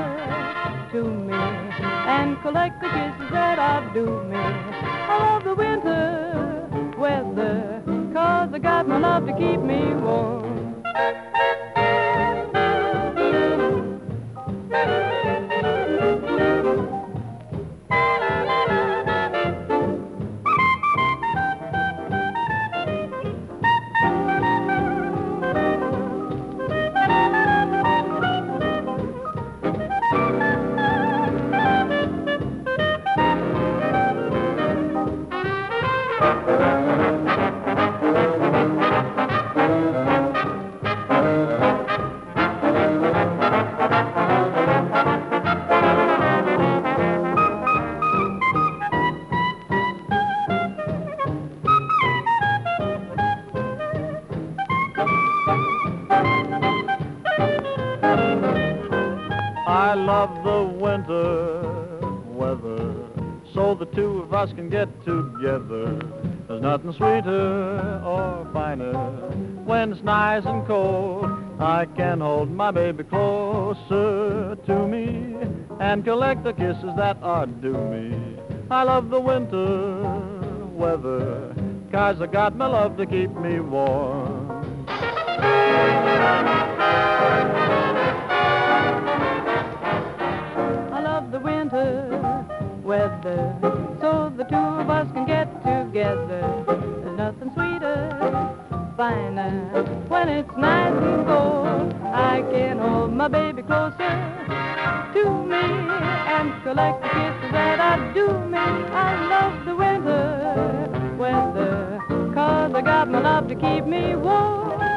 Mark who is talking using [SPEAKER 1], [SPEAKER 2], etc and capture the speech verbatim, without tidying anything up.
[SPEAKER 1] to me and collect the kisses that outdo me. I love the winter weather, 'cause I got my love to keep me warm.
[SPEAKER 2] I love the winter weather, so the two of us can get together. There's nothing sweeter or finer when it's nice and cold. I can hold my baby closer to me and collect the kisses that are due me. I love the winter weather, 'cause I got my love to keep me warm.
[SPEAKER 1] Weather, so the two of us can get together. There's nothing sweeter, finer when it's nice and cold. I can hold my baby closer to me and collect the kisses that outdo me. I love the winter weather, 'cause I got my love to keep me warm.